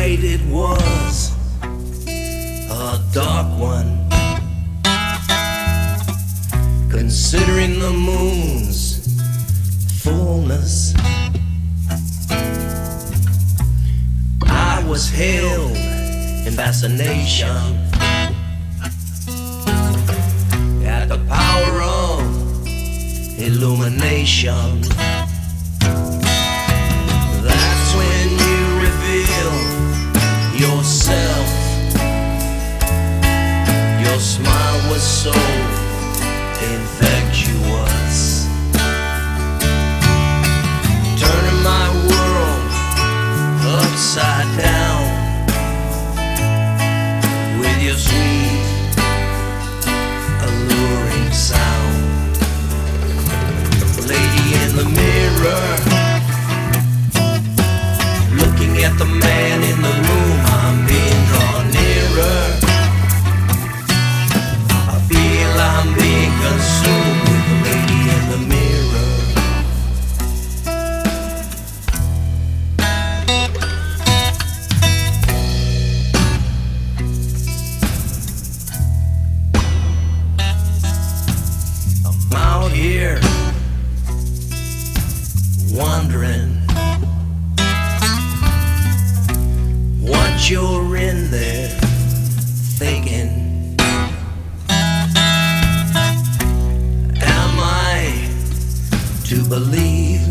night it was a dark one, considering the moon's fullness. I was held in fascination at the power of illumination. That's when you reveal yourself. Your smile was so infectious, turning my world upside down with your sweet, alluring sound. Lady in the mirror, looking at the man in the room, I'm being drawn nearer. I feel I'm being consumed with the lady in the mirror. I'm out here wondering what you're in there thinking. Am I to believe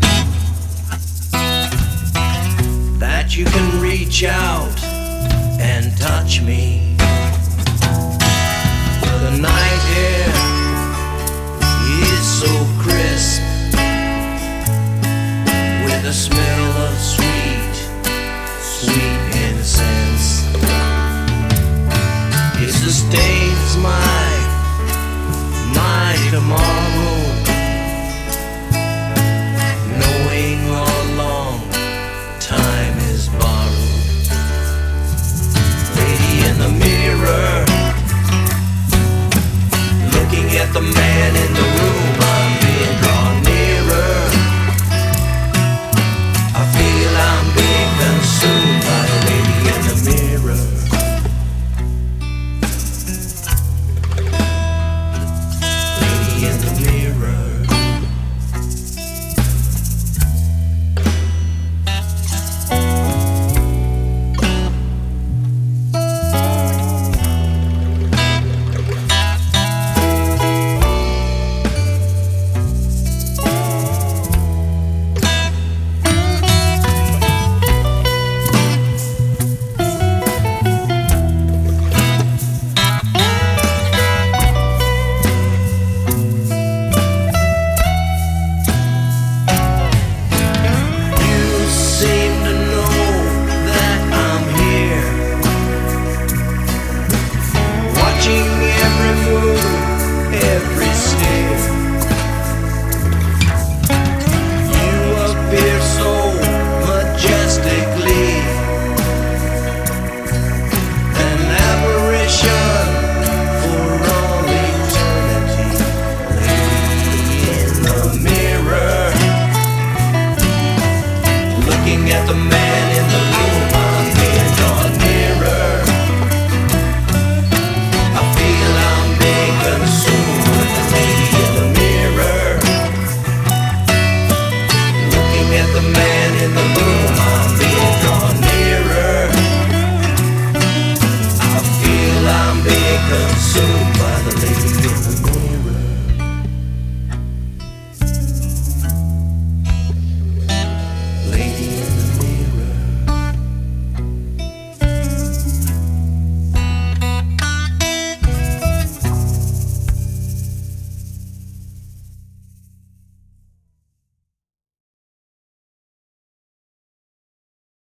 that you can reach out and touch me? The night air is so crisp,